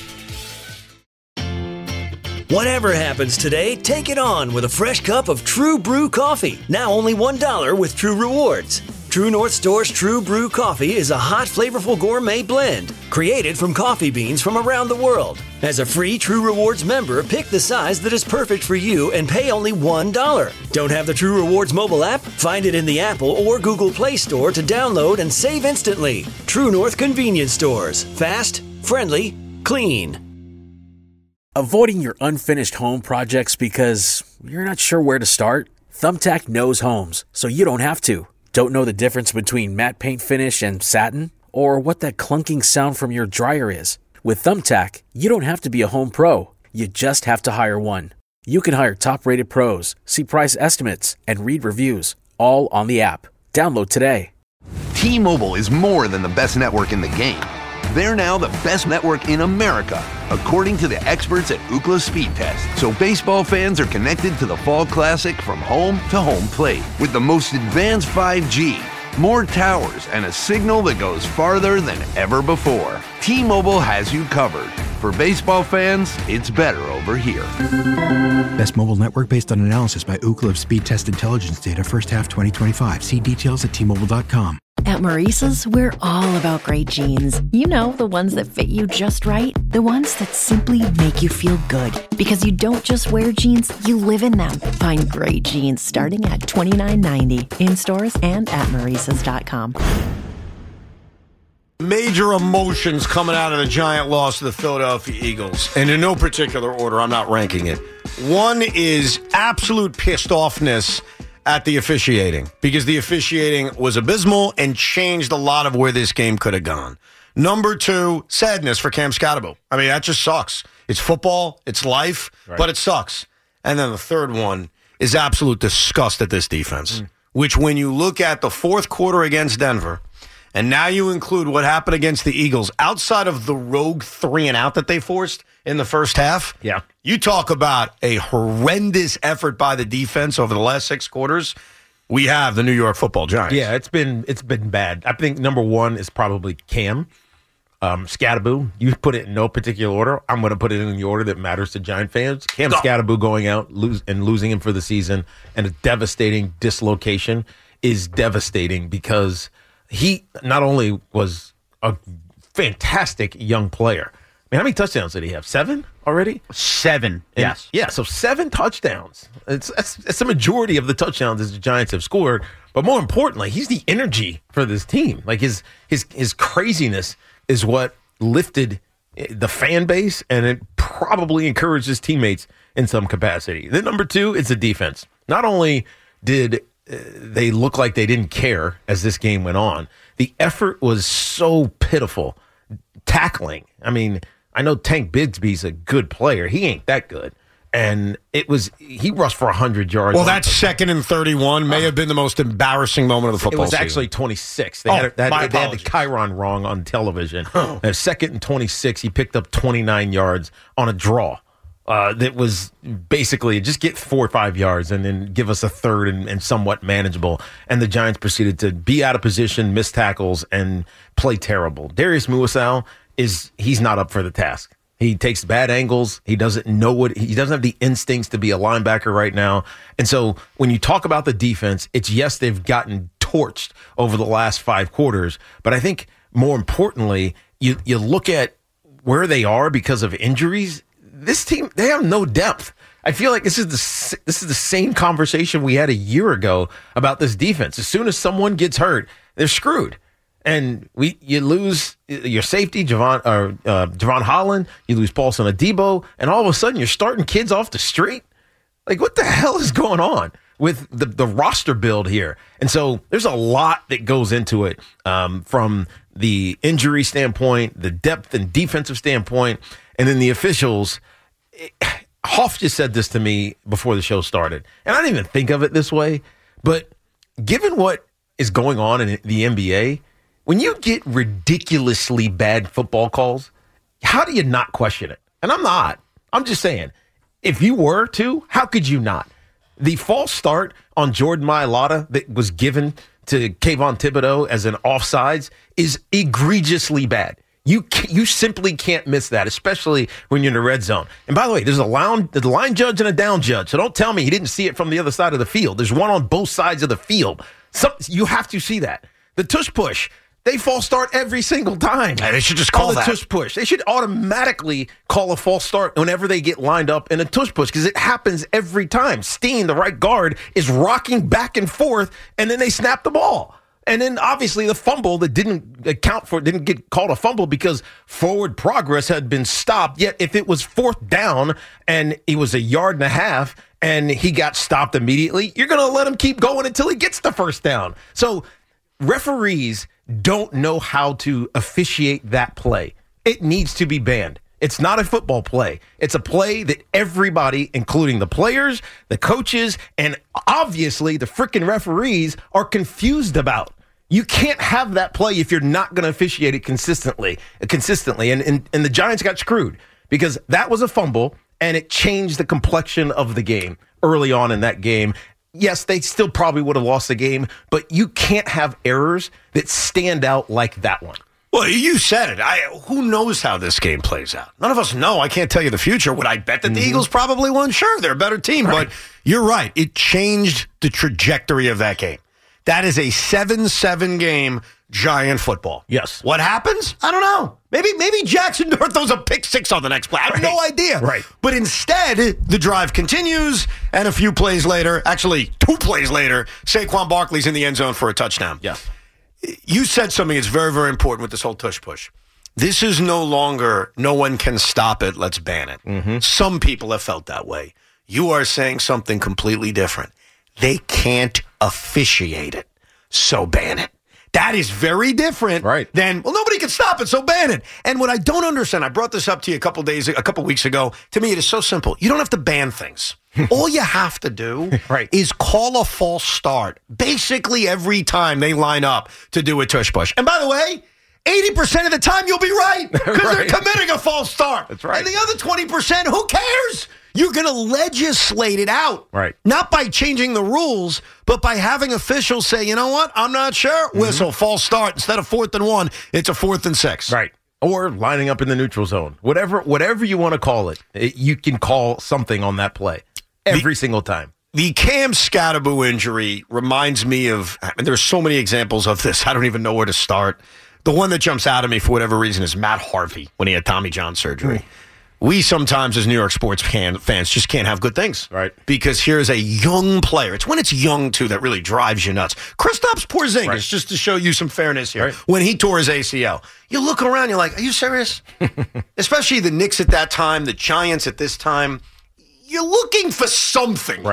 Whatever happens today, take it on with a fresh cup of True Brew coffee. Now only one dollar with True Rewards. True North Store's True Brew coffee is a hot, flavorful gourmet blend created from coffee beans from around the world. As a free True Rewards member, pick the size that is perfect for you and pay only one dollar. Don't have the True Rewards mobile app? Find it in the Apple or Google Play Store to download and save instantly. True North Convenience Stores. Fast, friendly, clean. Avoiding your unfinished home projects because you're not sure where to start? Thumbtack knows homes, so you don't have to. Don't know the difference between matte paint finish and satin? Or what that clunking sound from your dryer is? With Thumbtack, you don't have to be a home pro. You just have to hire one. You can hire top-rated pros, see price estimates, and read reviews, all on the app. Download today. T-Mobile is more than the best network in the game. They're now the best network in America, according to the experts at Ookla Speed Test. So baseball fans are connected to the Fall Classic from home to home plate with the most advanced five G, more towers, and a signal that goes farther than ever before. T-Mobile has you covered. For baseball fans, it's better over here. Best mobile network based on analysis by Ookla of Speed Test Intelligence data first half twenty twenty-five. See details at T Mobile dot com. At Maurice's, we're all about great jeans. You know, the ones that fit you just right. The ones that simply make you feel good. Because you don't just wear jeans, you live in them. Find great jeans starting at twenty-nine ninety in stores and at Maurice's dot com. Major emotions coming out of the giant loss to the Philadelphia Eagles. And in no particular order, I'm not ranking it. One is absolute pissed offness at the officiating, because the officiating was abysmal and changed a lot of where this game could have gone. Number two, sadness for Cam Scatterbo. I mean, that just sucks. It's football, it's life, right. But it sucks. And then the third one is absolute disgust at this defense, mm. which when you look at the fourth quarter against Denver, and now you include what happened against the Eagles, outside of the rogue three and out that they forced in the first half, yeah, you talk about a horrendous effort by the defense over the last six quarters. We have the New York Football Giants. Yeah, it's been it's been bad. I think number one is probably Cam um, Scatterbo. You put it in no particular order. I'm going to put it in the order that matters to Giant fans. Cam Go. Scatterbo going out lose, and losing him for the season, and a devastating dislocation is devastating because he not only was a fantastic young player. I mean, how many touchdowns did he have? Seven already? Seven. And, yes. Yeah, so seven touchdowns. It's that's, that's the majority of the touchdowns that the Giants have scored. But more importantly, he's the energy for this team. Like his his his craziness is what lifted the fan base, and it probably encouraged his teammates in some capacity. Then number two is the defense. Not only did uh, they looked like they didn't care as this game went on. The effort was so pitiful. Tackling. I mean, I know Tank Bigsby's a good player. He ain't that good. And it was, he rushed for one hundred yards. Well, that second and thirty-one may have been the most embarrassing moment of the football season. It was season. actually twenty-six. They, oh, had, it, that, my they had the chyron wrong on television. Oh. And second and twenty-six, he picked up twenty-nine yards on a draw. Uh, that was basically just get four or five yards and then give us a third and, and somewhat manageable. And the Giants proceeded to be out of position, miss tackles, and play terrible. Darius Muasau is, he's not up for the task. He takes bad angles. He doesn't know what, he doesn't have the instincts to be a linebacker right now. And so when you talk about the defense, it's yes, they've gotten torched over the last five quarters. But I think more importantly, you, you look at where they are because of injuries. This team, they have no depth. I feel like this is the this is the same conversation we had a year ago about this defense. As soon as someone gets hurt, they're screwed. And we, you lose your safety, Javon, or uh, Javon Holland. You lose Paulson Adebo, and all of a sudden you're starting kids off the street. Like, what the hell is going on with the, the roster build here? And so there's a lot that goes into it, um, from the injury standpoint, the depth and defensive standpoint, and then the officials. It, Hoff just said this to me before the show started, and I didn't even think of it this way. But given what is going on in the N B A, when you get ridiculously bad football calls, how do you not question it? And I'm not. I'm just saying, if you were to, how could you not? The false start on Jordan Mailata that was given to Kayvon Thibodeau as an offsides is egregiously bad. You you simply can't miss that, especially when you're in the red zone. And by the way, there's a line, the line judge and a down judge. So don't tell me he didn't see it from the other side of the field. There's one on both sides of the field. Some, you have to see that. The tush push. They false start every single time. Yeah, they should just call the that. tush push. They should automatically call a false start whenever they get lined up in a tush push because it happens every time. Steen, the right guard, is rocking back and forth, and then they snap the ball. And then obviously the fumble that didn't account for, didn't get called a fumble because forward progress had been stopped. Yet if it was fourth down and it was a yard and a half and he got stopped immediately, you're going to let him keep going until he gets the first down. So referees don't know how to officiate that play. It needs to be banned. It's not a football play. It's a play that everybody, including the players, the coaches, and obviously the freaking referees are confused about. You can't have that play if you're not going to officiate it consistently. Consistently, and, and and the Giants got screwed because that was a fumble and it changed the complexion of the game early on in that game. Yes, they still probably would have lost the game, but you can't have errors that stand out like that one. Well, you said it. I, who knows how this game plays out? None of us know. I can't tell you the future. Would I bet that the mm-hmm. Eagles probably won? Sure, they're a better team, right. But you're right. It changed the trajectory of that game. That is a seven seven game Giant football. Yes. What happens? I don't know. Maybe maybe Jackson Dart throws a pick six on the next play. I have right. no idea. Right. But instead, the drive continues, and a few plays later, actually two plays later, Saquon Barkley's in the end zone for a touchdown. Yes. You said something that's very, very important with this whole tush push. This is no longer, no one can stop it, let's ban it. Mm-hmm. Some people have felt that way. You are saying something completely different. They can't officiate it, so ban it. That is very different right. than, well, nobody can stop it, so ban it. And what I don't understand, I brought this up to you a couple days, a couple weeks ago. To me, it is so simple. You don't have to ban things. All you have to do right. is call a false start basically every time they line up to do a tush push. And by the way, eighty percent of the time you'll be right because right. they're committing a false start. That's right. And the other twenty percent, who cares? You're going to legislate it out. Right. Not by changing the rules, but by having officials say, you know what, I'm not sure. Mm-hmm. Whistle, false start. Instead of fourth and one, it's a fourth and six. Right. Or lining up in the neutral zone. Whatever whatever you want to call it, it you can call something on that play every the, single time. The Cam Scatterbo injury reminds me of, I mean, there's so many examples of this. I don't even know where to start. The one that jumps out at me for whatever reason is Matt Harvey when he had Tommy John surgery. Mm. We sometimes, as New York sports fans, just can't have good things. Right. Because here's a young player. It's when it's young, too, that really drives you nuts. Kristaps Porzingis, right. just to show you some fairness here, right. when he tore his A C L. You look around, you're like, are you serious? Especially the Knicks at that time, the Giants at this time. You're looking for something right. here.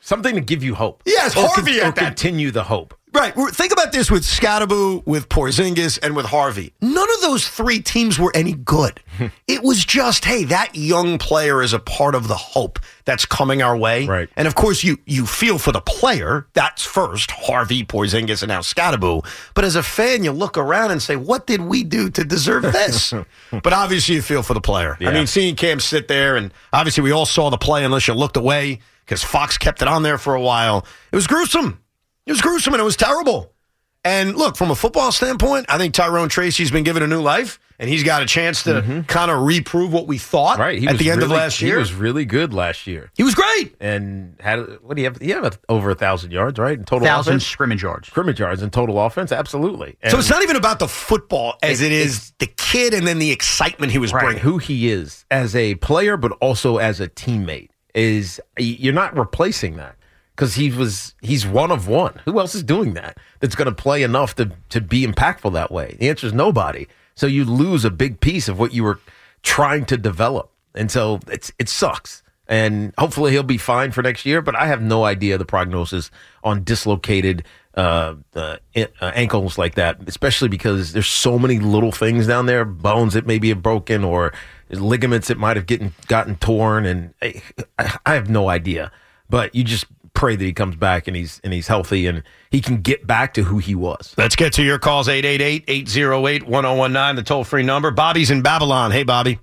Something to give you hope. Yes, Or Harvey con- or at that- continue the hope. Right. Think about this with Scatterboo, with Porzingis, and with Harvey. None of those three teams were any good. It was just, hey, that young player is a part of the hope that's coming our way. Right. And of course, you you feel for the player. That's first, Harvey, Porzingis, and now Scatterboo. But as a fan, you look around and say, what did we do to deserve this? But obviously, you feel for the player. Yeah. I mean, seeing Cam sit there, and obviously, we all saw the play unless you looked away because Fox kept it on there for a while. It was gruesome. It was gruesome and it was terrible. And look, from a football standpoint, I think Tyrone Tracy's been given a new life, and he's got a chance to mm-hmm. kind of reprove what we thought right. he at was the end really, of last year. He was really good last year. He was great. And had what do you have? He had over a thousand yards, right? In total thousand offense? scrimmage yards. Scrimmage yards in total offense, absolutely. And so it's not even about the football as it, it is the kid and then the excitement he was right, bringing. Who he is as a player, but also as a teammate. Is you're not replacing that. Because he was, he's one of one. Who else is doing that? That's going to play enough to to be impactful that way. The answer is nobody. So you lose a big piece of what you were trying to develop, and so it's it sucks. And hopefully he'll be fine for next year. But I have no idea the prognosis on dislocated uh, uh, uh, ankles like that, especially because there's so many little things down there, bones that maybe have broken or ligaments that might have getting gotten torn, and I, I have no idea. But you just pray that he comes back and he's and he's healthy and he can get back to who he was. Let's get to your calls, eight eight eight, eight oh eight, one oh one nine, the toll-free number. Bobby's in Babylon. Hey, Bobby.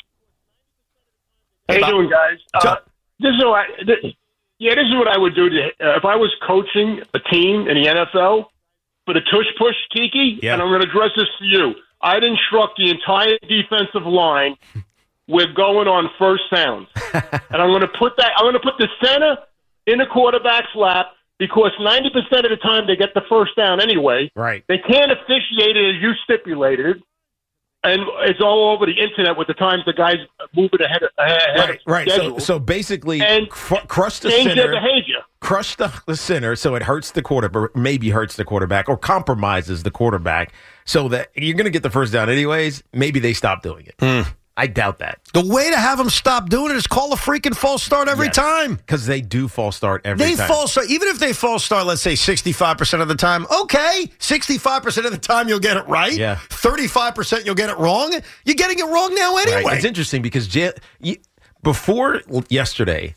How you doing, guys? Uh, this is what I, this, yeah, this is what I would do to, uh, if I was coaching a team in the N F L for the tush push, Tiki, yeah. and I'm going to address this to you. I'd instruct the entire defensive line, we're going on first downs. And I'm going to put that, I'm going to put the center in the quarterback's lap because ninety percent of the time they get the first down anyway. Right. They can't officiate it as you stipulated. And it's all over the internet with the times the guys move it ahead of ahead Right, right. So, schedule. so basically, And cr- crush the change center, their behavior. crush the, the center so it hurts the quarterback, maybe hurts the quarterback, or compromises the quarterback so that you're going to get the first down anyways. Maybe they stop doing it. Mm. I doubt that. The way to have them stop doing it is call a freaking false start every Yes. time. Because they do false start every They time. false start, even if they false start, let's say sixty-five percent of the time, okay. sixty-five percent of the time you'll get it right. Yeah. thirty-five percent you'll get it wrong. You're getting it wrong now anyway. Right. It's interesting because J- you, before yesterday,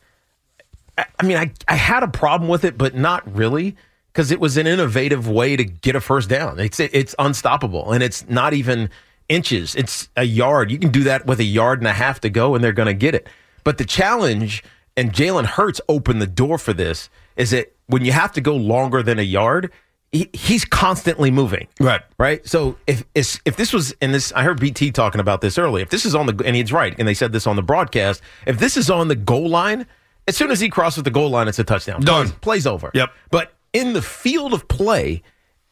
I, I mean, I, I had a problem with it, but not really, because it was an innovative way to get a first down. It's it's unstoppable, and it's not even inches. It's a yard. You can do that with a yard and a half to go, and they're going to get it. But the challenge, and Jalen Hurts opened the door for this, is that when you have to go longer than a yard, he, he's constantly moving. Right. Right. So if if if this was in this, I heard B T talking about this earlier. If this is on the, and he's right, and they said this on the broadcast, if this is on the goal line, as soon as he crosses the goal line, it's a touchdown. Done. Plays, plays over. Yep. But in the field of play,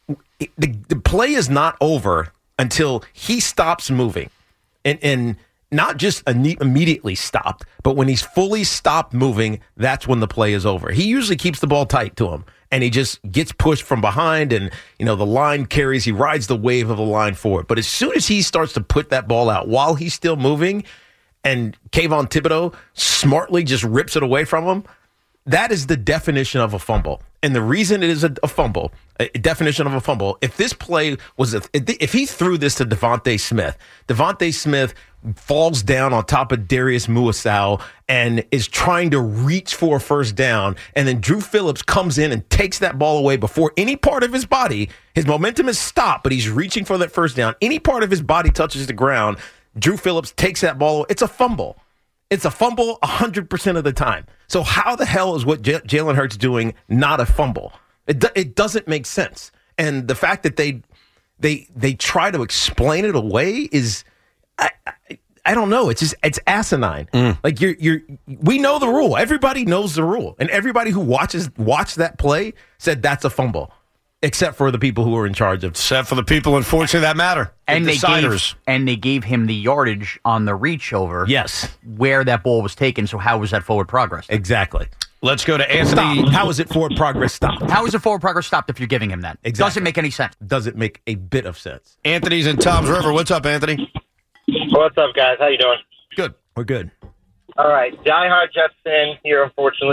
the, the play is not over until he stops moving, and and not just immediately stopped, but when he's fully stopped moving, that's when the play is over. He usually keeps the ball tight to him, and he just gets pushed from behind, and you know the line carries. He rides the wave of the line forward. But as soon as he starts to put that ball out while he's still moving, and Kayvon Thibodeau smartly just rips it away from him, that is the definition of a fumble. And the reason it is a, a fumble, a definition of a fumble, if this play was, a, if he threw this to Devontae Smith, Devontae Smith falls down on top of Darius Muasau and is trying to reach for a first down, and then Drew Phillips comes in and takes that ball away before any part of his body, his momentum is stopped, but he's reaching for that first down. Any part of his body touches the ground, Drew Phillips takes that ball away. It's a fumble. It's a fumble one hundred percent of the time. So how the hell is what J- Jalen Hurts doing not a fumble? It do- it doesn't make sense. And the fact that they they they try to explain it away is I, I, I don't know. It's just it's asinine. Mm. Like you're you're we know the rule. Everybody knows the rule, and everybody who watches watched that play said that's a fumble. Except for the people who are in charge of, except for the people, unfortunately, that matter. And the they deciders. gave and they gave him the yardage on the reach over. Yes, where that ball was taken. So how was that forward progress? Exactly. Let's go to Anthony. Stop. How is it forward progress stopped? How is it forward progress stopped if you're giving him that? Exactly. Doesn't make any sense. Doesn't make a bit of sense. Anthony's in Tom's River. What's up, Anthony? What's up, guys? How you doing? Good. We're good. All right. Diehard Jets fan here, unfortunately.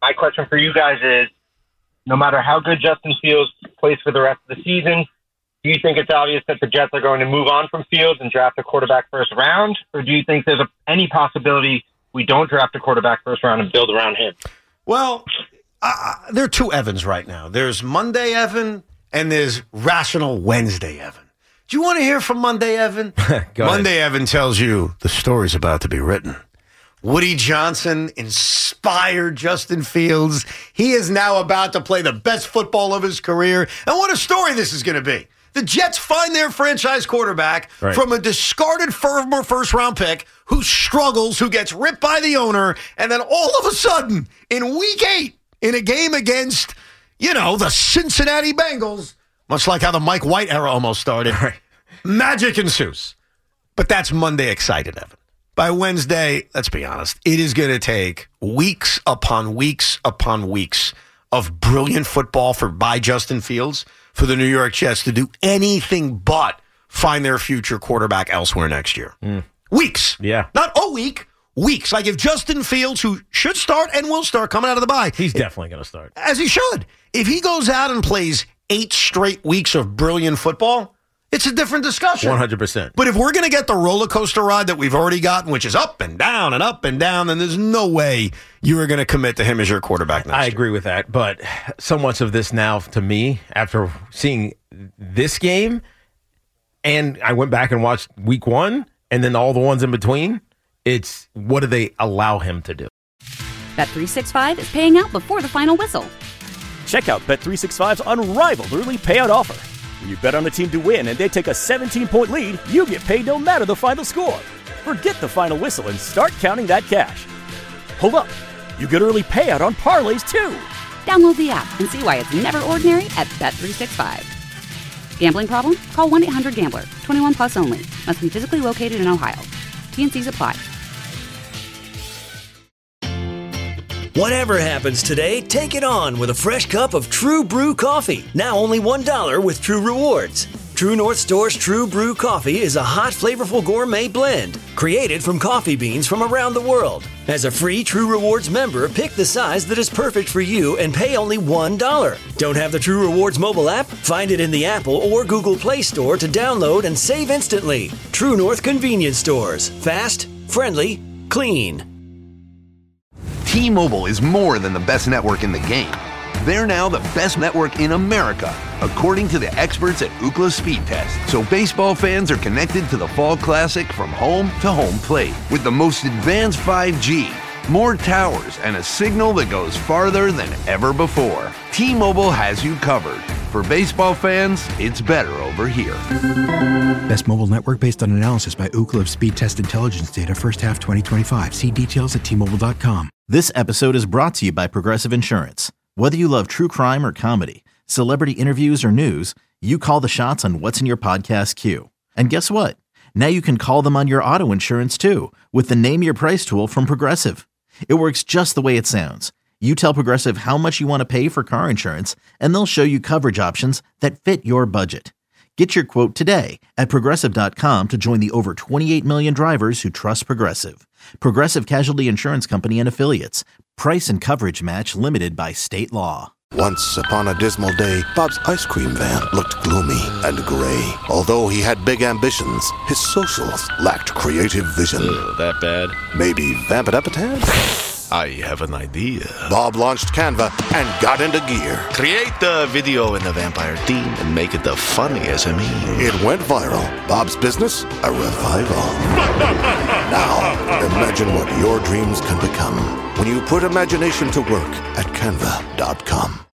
my question for you guys is, no matter how good Justin Fields plays for the rest of the season, do you think it's obvious that the Jets are going to move on from Fields and draft a quarterback first round? Or do you think there's a, any possibility we don't draft a quarterback first round and build around him? Well, uh, there are two Evans right now. There's Monday Evan and there's Rational Wednesday Evan. Do you want to hear from Monday Evan? Monday Evan tells you the story's about to be written. Woody Johnson inspired Justin Fields. He is now about to play the best football of his career. And what a story this is going to be. The Jets find their franchise quarterback Right. from a discarded former first-round pick who struggles, who gets ripped by the owner, and then all of a sudden, in week eight, in a game against, you know, the Cincinnati Bengals, much like how the Mike White era almost started, right. Magic ensues. But that's Monday excited, Evan. By Wednesday, let's be honest, it is going to take weeks upon weeks upon weeks of brilliant football for by Justin Fields for the New York Jets to do anything but find their future quarterback elsewhere next year. Mm. Weeks. Yeah. Not a week, weeks. Like if Justin Fields, who should start and will start coming out of the bye. He's definitely going to start. As he should. If he goes out and plays eight straight weeks of brilliant football, it's a different discussion. one hundred percent. But if we're going to get the roller coaster ride that we've already gotten, which is up and down and up and down, then there's no way you are going to commit to him as your quarterback next I year. agree with that. But so much of this now, to me, after seeing this game, and I went back and watched week one, and then all the ones in between, it's what do they allow him to do? Bet three sixty-five is paying out before the final whistle. Check out Bet three sixty-five's unrivaled early payout offer. When you bet on a team to win and they take a seventeen-point lead, you get paid no matter the final score. Forget the final whistle and start counting that cash. Hold up. You get early payout on parlays, too. Download the app and see why it's never ordinary at Bet three sixty-five. Gambling problem? Call one eight hundred gambler. twenty-one plus only. Must be physically located in Ohio. T and C's apply. Whatever happens today, take it on with a fresh cup of True Brew coffee. Now only one dollar with True Rewards. True North Store's True Brew coffee is a hot, flavorful gourmet blend created from coffee beans from around the world. As a free True Rewards member, pick the size that is perfect for you and pay only one dollar. Don't have the True Rewards mobile app? Find it in the Apple or Google Play Store to download and save instantly. True North Convenience Stores. Fast, friendly, clean. T-Mobile is more than the best network in the game. They're now the best network in America, according to the experts at Ookla Speed Test. So baseball fans are connected to the Fall Classic from home to home plate with the most advanced five G, more towers, and a signal that goes farther than ever before. T-Mobile has you covered. For baseball fans, it's better over here. Best mobile network based on analysis by Ookla of Speed Test Intelligence data first half twenty twenty-five. See details at T Mobile dot com. This episode is brought to you by Progressive Insurance. Whether you love true crime or comedy, celebrity interviews or news, you call the shots on what's in your podcast queue. And guess what? Now you can call them on your auto insurance too with the Name Your Price tool from Progressive. It works just the way it sounds. You tell Progressive how much you want to pay for car insurance, and they'll show you coverage options that fit your budget. Get your quote today at Progressive dot com to join the over twenty-eight million drivers who trust Progressive. Progressive Casualty Insurance Company and Affiliates. Price and coverage match limited by state law. Once upon a dismal day, Bob's ice cream van looked gloomy and gray. Although he had big ambitions, his socials lacked creative vision. Ugh, that bad? Maybe vamp it up a tad? I have an idea. Bob launched Canva and got into gear. Create the video in the vampire theme and make it the funniest of me. It went viral. Bob's business, a revival. Now, imagine what your dreams can become when you put imagination to work at Canva dot com.